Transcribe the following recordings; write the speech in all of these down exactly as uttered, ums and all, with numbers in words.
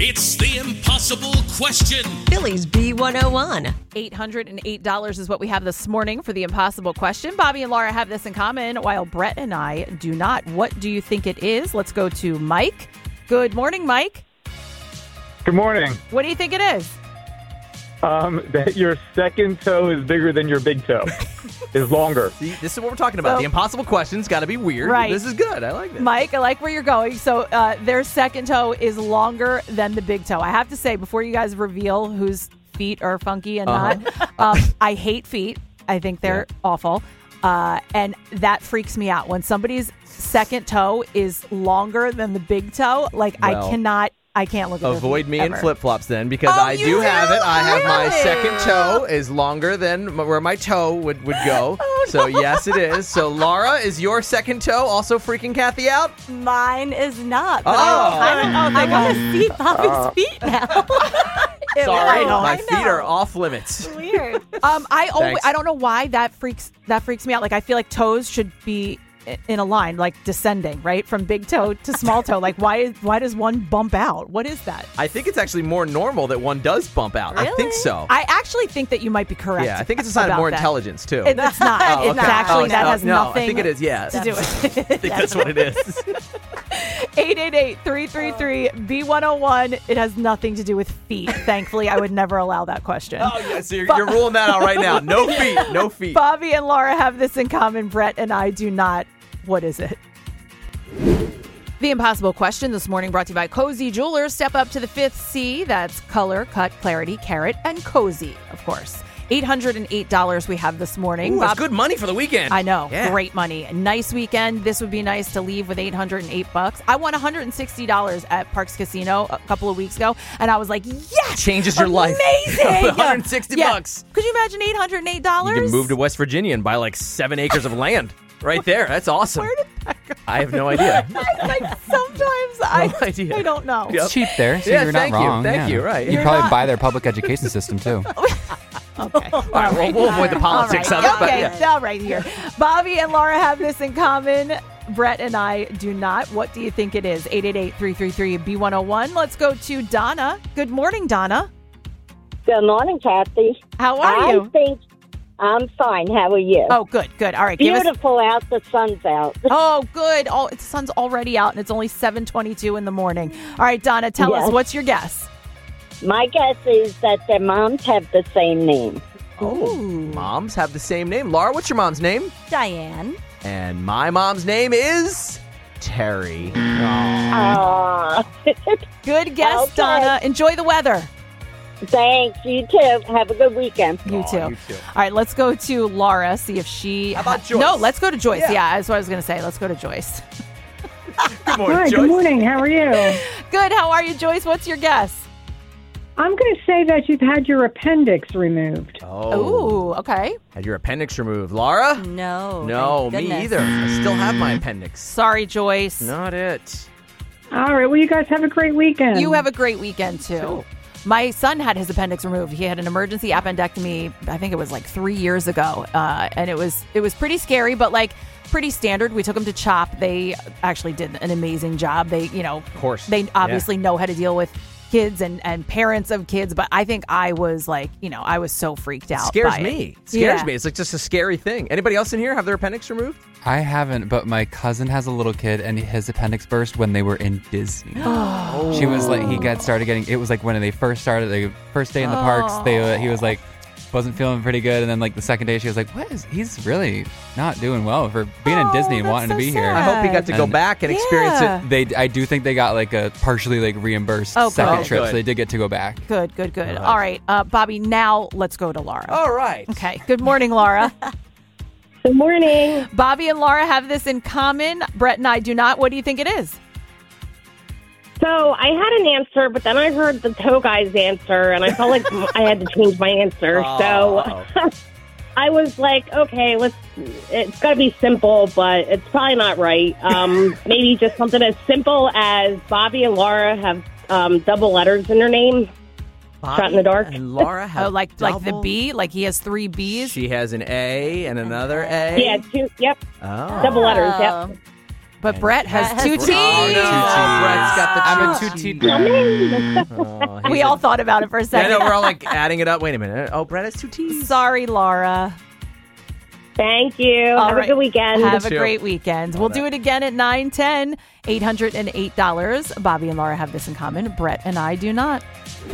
It's the impossible question. Phillies B one oh one. eight hundred eight dollars is what we have this morning for the impossible question. Bobby and Laura have this in common, while Brett and I do not. What do you think it is? Let's go to Mike. Good morning, Mike. Good morning. What do you think it is? Um, that your second toe is bigger than your big toe. Is longer. See, this is what we're talking about. So- the impossible question's got to be weird. Right. This is good. I like this. Mike, I like where you're going. So uh, their second toe is longer than the big toe. I have to say, before you guys reveal whose feet are funky and Uh-huh. not, um, I hate feet. I think they're Yeah. awful. Uh, and that freaks me out. When somebody's second toe is longer than the big toe, like Well, I cannot, I can't look at their Avoid feet me in ever. flip-flops then, because Oh, I you do have do? it. I have my Really? second toe is longer than m- where my toe would, would go. Oh, so yes, it is. So Laura, is your second toe also freaking Kathy out? Mine is not. But Oh. I, I, I want to see Bobby's feet now. It Sorry, will. my I feet know. are off limits. Weird. Um, I always, Thanks. I don't know why that freaks that freaks me out. Like I feel like toes should be i- in a line, like descending, right, from big toe to small toe. Like why is why does one bump out? What is that? I think it's actually more normal that one does bump out. I think Really? so. I actually think that you might be correct. yeah, I think it's a sign of about more that. intelligence too. It- It's not. Oh, It's okay. actually Oh, that no, has no, nothing I think it is. Yeah, to do with it. I think that's what it is. eight eight eight, three three three, B one oh one. It has nothing to do with feet. Thankfully, I would never allow that question. Oh yeah, so you're, you're ruling that out right now. No feet, no feet. Bobby and Laura have this in common. Brett and I do not. What is it? The impossible question this morning brought to you by Cozy Jewelers. Step up to the fifth C. That's color, cut, clarity, carrot, and cozy, of course. eight hundred eight dollars we have this morning. Ooh, that's Bob- good money for the weekend. I know. Yeah. Great money. Nice weekend. This would be nice to leave with eight hundred eight bucks. I won one hundred sixty dollars at Parks Casino a couple of weeks ago, and I was like, yes! Changes your life. Amazing! one hundred sixty Yeah. bucks. Could you imagine eight hundred eight dollars? You can move to West Virginia and buy like seven acres of land right there. That's awesome. Where did that go? I have no idea. Like, sometimes I, idea. I don't know. Yep. It's cheap there, so Yeah, you're not thank you, wrong. thank yeah. you, right. You You're probably not- buy their public education system too. Okay. All right, well, we'll avoid the politics All of it. right. But Okay, yeah. all right here. Bobby and Laura have this in common. Brett and I do not. What do you think it is? eight eight eight, three three three, B one oh one. Let's go to Donna. Good morning, Donna. Good morning, Kathy. How are I you? think I'm fine. How are you? Oh, good, good. All right. Give us. Beautiful out. The sun's out. Oh, good. Oh, the sun's already out, and it's only seven twenty-two in the morning. All right, Donna, tell Yes. us, what's your guess? My guess is that their moms have the same name. Oh, moms have the same name. Laura, what's your mom's name? Diane. And my mom's name is Terry. Ah, Good guess, Okay. Donna. Enjoy the weather. thanks. You too. Have a good weekend. You Aw, too. you too. All right, let's go to Laura, see if she... How about ha- Joyce? No, let's go to Joyce. Yeah. Yeah, that's what I was going to say. Let's go to Joyce. Good morning, Hi, Joyce. good morning. How are you? Good. How are you, Joyce? What's your guess? I'm going to say that you've had your appendix removed. Oh, Ooh, okay. had your appendix removed. Laura? No. No, thank me goodness. either. I still have my appendix. Sorry, Joyce. Not it. All right. Well, you guys have a great weekend. You have a great weekend, too. My son had his appendix removed. He had an emergency appendectomy, I think it was like three years ago. Uh, and it was it was pretty scary, but like pretty standard. We took him to CHOP. They actually did an amazing job. They, you know, Of course. they obviously know how to deal with kids and, and parents of kids, but I think I was like, you know, I was so freaked out. Scares by it. me. Scares Yeah. me. It's like just a scary thing. Anybody else in here have their appendix removed? I haven't, but my cousin has a little kid, and his appendix burst when they were in Disney. She was like, he got started getting. It was like when they first started, the first day in the parks. They uh, he was like, wasn't feeling pretty good, and then like the second day, she was like, "What is? He's really not doing well for being in Oh, Disney and that's wanting to so be here." sad. I hope he got to go And- back and experience Yeah. it. They, I do think they got like a partially like reimbursed Oh, second good. trip, Good. so they did get to go back. Good, good, good. All right. All right, uh, Bobby, now let's go to Laura. All right. Okay. Good morning, Laura. Good morning. Bobby and Laura have this in common. Brett and I do not. What do you think it is? So I had an answer, but then I heard the toe guy's answer, and I felt like I had to change my answer. Oh. So I was like, okay, let's. It's got to be simple, but it's probably not right. Um, maybe just something as simple as Bobby and Laura have um, double letters in their name. Bobby Shot in the dark. And Laura have Oh, like like the double- B? Like he has three B's? She has an A and another A. Yeah, two. Yep, Oh. double letters. Oh. Yep. But Brett has Brett has two two teeth. Oh, no. Brett's got the I'm a two two-teeth teeth. guy. Oh, We he's all a- thought about it for a Yeah, I second. know, we're all like adding it up. Wait a minute. Oh, Brett has two teeth. Sorry, Laura. Thank you. All Have right. a good weekend. Have a too. great weekend. We'll do it again at nine ten. eight hundred eight dollars. Bobby and Laura have this in common. Brett and I do not.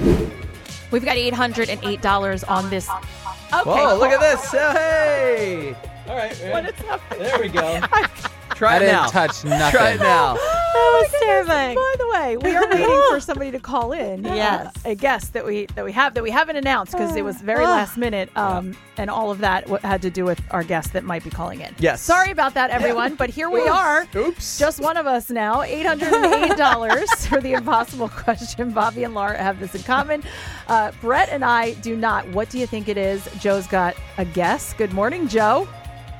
We've got eight hundred eight dollars on this. Okay. Whoa, look at this. Oh, hey. All right, man. What is happening? There we go. Try I it didn't now. touch nothing. Try it now. That was terrifying. By the way, we are waiting for somebody to call in. Yes. Uh, a guest that we that we have that we haven't announced because it was very Ah. last minute, um, and all of that w- had to do with our guest that might be calling in. Yes. Sorry about that, everyone, but here we are. Oops. Just one of us now. eight hundred eight dollars for the impossible question. Bobby and Laura have this in common. Uh, Brett and I do not. What do you think it is? Joe's got a guess. Good morning, Joe.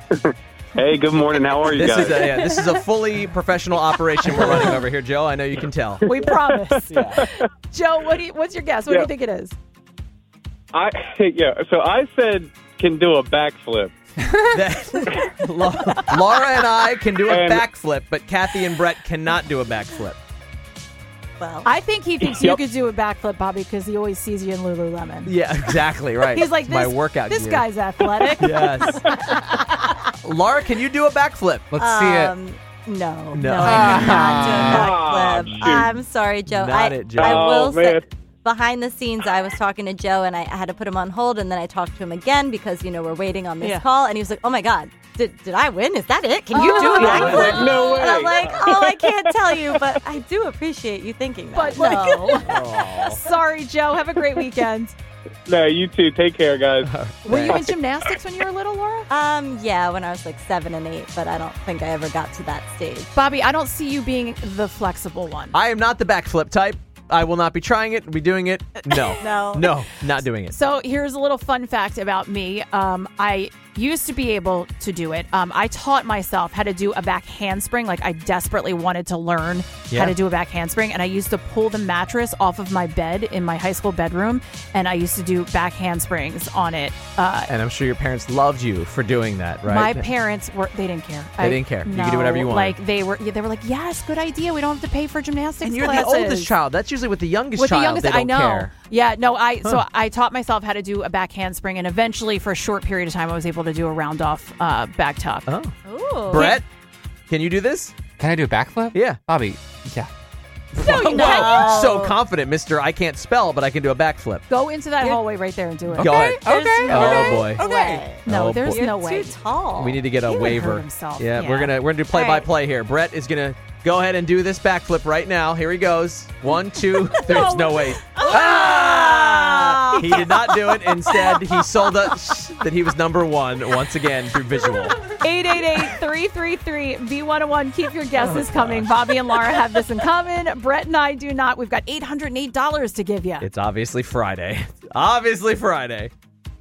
Hey, good morning. How are you This guys? is a yeah, this is a fully professional operation we're running over here, Joe. I know you can tell. We promise. Joe, what do you, what's your guess? What do Yeah. you think it is? I yeah. So I said can do a backflip. That- La- Laura and I can do a And- backflip, but Kathy and Brett cannot do a backflip. Well, I think he thinks you Yep. could do a backflip, Bobby, because he always sees you in Lululemon. Yeah, exactly right. He's like, It's my this, workout this gear. guy's athletic. Yes. Laura, can you do a backflip? Let's see it. um, no, No. no, I cannot do a Ah, backflip. shoot. I'm sorry, Joe. Not I, it, Joe. I Oh, will say, man. behind the scenes, I was talking to Joe, and I had to put him on hold, and then I talked to him again because you know we're waiting on this Yeah. call, and he was like, "Oh my God, did did I win? Is that it? Can you do a Oh. backflip?" Like, no way. And I'm like, "Oh, I can't tell you, but I do appreciate you thinking that." But, like- no. Oh. Sorry, Joe. Have a great weekend. No, you too. Take care, guys. Were you in gymnastics when you were little, Laura? um, yeah, when I was like seven and eight, but I don't think I ever got to that stage. Bobby, I don't see you being the flexible one. I am not the backflip type. I will not be trying it, be doing it. No. No. No, not doing it. So here's a little fun fact about me. Um, I used to be able to do it. Um, I taught myself how to do a back handspring. Like I desperately wanted to learn Yeah. how to do a back handspring. And I used to pull the mattress off of my bed in my high school bedroom. And I used to do back handsprings on it. Uh, And I'm sure your parents loved you for doing that, right? My parents were, they didn't care. They didn't care. You could do whatever you wanted. Like they were, they were like, yes, good idea. We don't have to pay for gymnastics And you're classes. the oldest child. That's usually with the youngest With child. the youngest, they don't I know. care. Yeah, no, I so I taught myself how to do a back handspring, and eventually, for a short period of time, I was able to do a round off uh, back tuck. Oh. Ooh. Brett, can you do this? Can I do a backflip? Yeah. Bobby, yeah. No, you No. can't. So confident, Mister I can't spell, but I can do a backflip. Go into that hallway right there and do it. Go ahead. There's no Oh boy. way. No, Oh, there's boy. You're no way. too tall. We need to get a He would waiver. hurt himself. Yeah, Yeah. we're gonna we're gonna do play by play here. Brett is gonna go ahead and do this backflip right now. Here he goes. One, two. There's no way. Ah! He did not do it. Instead, he sold us that he was number one once again through visual. eight eight eight, three three three, V one oh one. Keep your guesses coming. Bobby and Laura have this in common. Brett and I do not. We've got eight hundred eight dollars to give you. It's obviously Friday. Obviously Friday.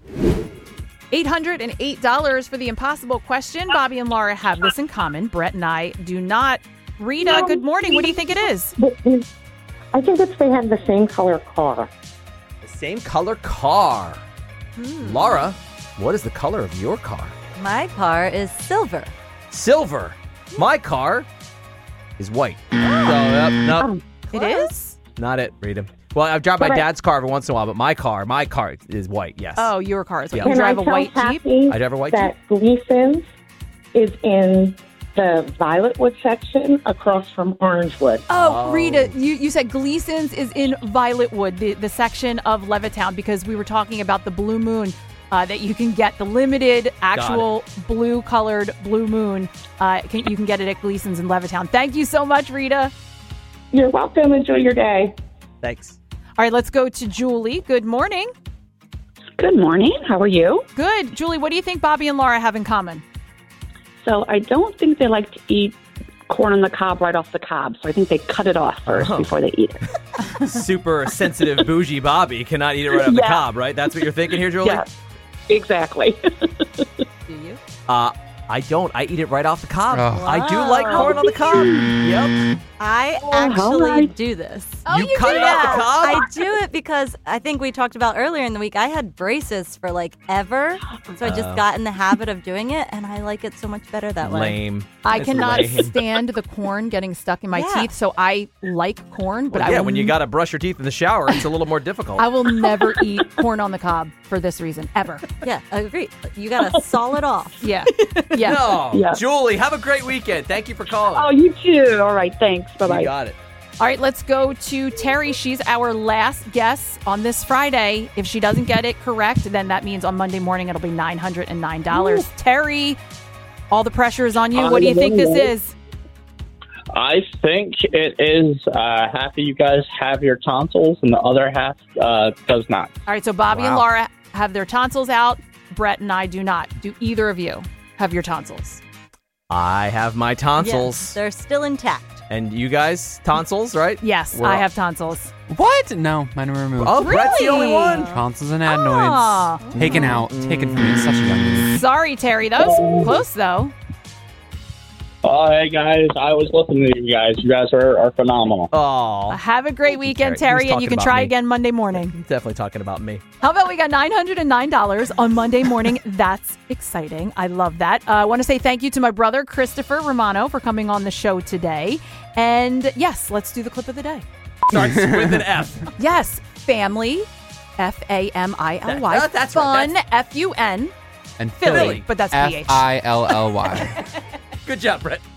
eight hundred eight dollars for the impossible question. Bobby and Laura have this in common. Brett and I do not. Rita, good morning. What do you think it is? I think it's they have the same color car. The same color car. Hmm. Laura, what is the color of your car? My car is silver. Silver. My car is white. So, yep, nope. It is? Not it, Rita. Well, I've driven my But I- dad's car every once in a while, but my car, my car is white, yes. Oh, your car is white. Yeah. You Can drive I a tell white Jeep? Kathy I drive a white that Gleason's is in the Violetwood section across from Orangewood. Oh, Oh. Rita, you, you said Gleason's is in Violetwood, the, the section of Levittown, because we were talking about the Blue Moon uh, that you can get, the limited actual blue-colored Blue Moon. Uh, can, you can get it at Gleason's in Levittown. Thank you so much, Rita. You're welcome. Enjoy your day. Thanks. All right, let's go to Julie. Good morning. Good morning. How are you? Good. Julie, what do you think Bobby and Laura have in common? So I don't think they like to eat corn on the cob right off the cob. So I think they cut it off first Oh. before they eat it. Super sensitive bougie Bobby cannot eat it right off the Yeah. cob, right? That's what you're thinking here, Julie? Yeah, exactly. Do you? Uh, I don't. I eat it right off the cob. Oh. I do like corn on the cob. Yep. I Oh, actually alright. do this. Oh, you, you cut do it off the that. cob? I do it because I think we talked about earlier in the week. I had braces for like ever, so I just Oh. got in the habit of doing it, and I like it so much better that way. Lame. I It's cannot lame. stand the corn getting stuck in my Yeah. teeth, so I like corn, but Well, I yeah, will when you n- got to brush your teeth in the shower, it's a little more difficult. I will never eat corn on the cob for this reason ever. Yeah, I agree. You gotta saw it off. Yeah, yeah. No. Yeah. Julie, have a great weekend. Thank you for calling. Oh, you too. All right. Thanks. Bye you bye. got it. All right, let's go to Terry. She's our last guess on this Friday. If she doesn't get it correct, then that means on Monday morning it'll be nine hundred nine dollars. Terry, all the pressure is on you. What do you think this is? I think it is uh, half of you guys have your tonsils and the other half uh, does not. All right, so Bobby and Wow. Laura have their tonsils out. Brett and I do not. Do either of you have your tonsils? I have my tonsils. Yes, they're still intact. And you guys, tonsils, right? Yes, We're I all- have tonsils. What? No, mine were removed. Oh, Brett's the only Really? one. Tonsils and Ah. adenoids taken out, taken from me. Such a young age. Sorry, Terry. That was close, though. Oh, hey, guys, I was listening to you guys. You guys are, are phenomenal. Oh, Have a great weekend, Terry. He was Terry, and you talking can about try me. again Monday morning. definitely talking about me. How about we got nine hundred nine dollars on Monday morning? That's exciting. I love that. Uh, I want to say thank you to my brother, Christopher Romano, for coming on the show today. And yes, let's do the clip of the day. Starts with an F. Yes, family, F A M I L Y. That- that's right, Fun, F U N. And Philly, Philly, but that's F P H. I L L Y. Good job, Brett.